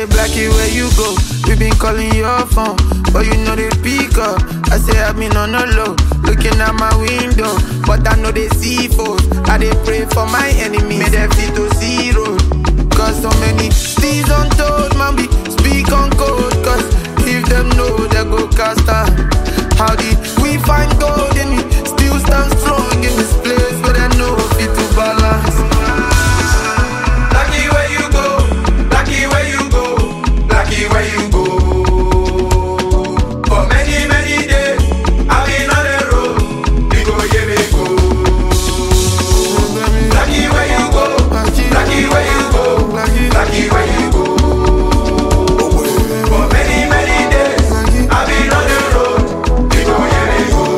Blackie, where you go? We been calling your phone, but you know they pick up. I say I've been on the low, looking at my window, but I know they see foes. I they pray for my enemies, may they fit to zero. Cause so many steeds untold, man, we speak on code. Cause if them know, they go cast out. How did we find gold and we still stand strong in this place where they know fit to balance? Blackie, where you go? Blackie, where you go? Blackie, where you go? For many, many days, I've been on the road. We go, yeah, we go. Blackie, where you go? Blackie, where you go? Blackie, where you go? For many, many days, I've been on the road. We go, yeah, we go.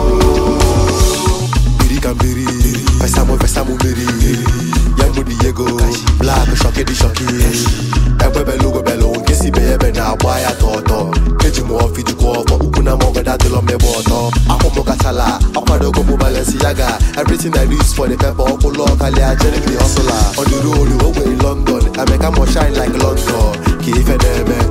Biri Kambiri, Vesamu Biri, Yango Diego, Black Shocky di Shocky, Ebe Logo Bello, Kesi Bebe na Waya Toto, Kejimu Fijiko, Ukuna Moga Datilo Meboto, Ako Mokatala, Akwadogo Balenciaga, everything I do is for the pepper, Oko locally, I genuinely hustler. On the road, over in London, I make a more shine like London, Kif and